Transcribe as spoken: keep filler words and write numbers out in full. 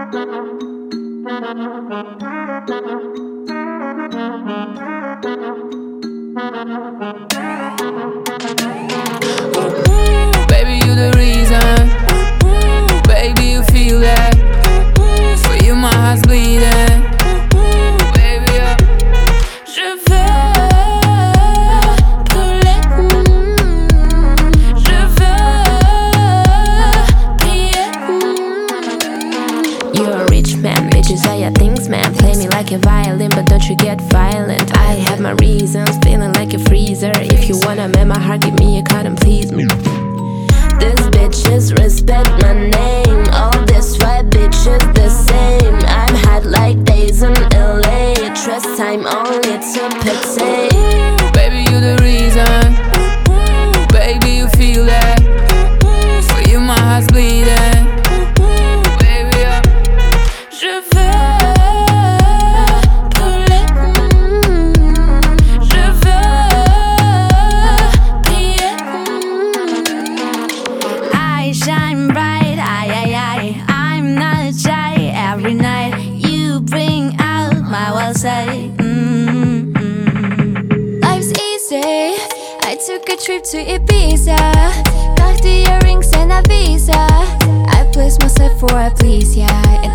Baby, you the reason. Baby, you feel that. For you, my heart's bleeding. Baby, yeah. Je veux brûler. Je veux prier. You're a rich man, bitches are your things, man. Play me like a violin, but don't you get violent. I have my reasons, feeling like a freezer. If you wanna make my heart, give me a card and please me. These bitches respect my name. All these white bitches the same. I'm hot like days in L A. Trust time only to pity. Baby, you the reason. Baby, you feel that. For you, my heart's bleeding. Baby, yeah. Je veux brûler. Je veux prier. I shine bright, I, I, I, I'm not shy. Every night you bring out my wild side. mm-hmm. Life's easy. I took a trip to Ibiza. Got the earrings and a visa. I place myself for a please, yeah. And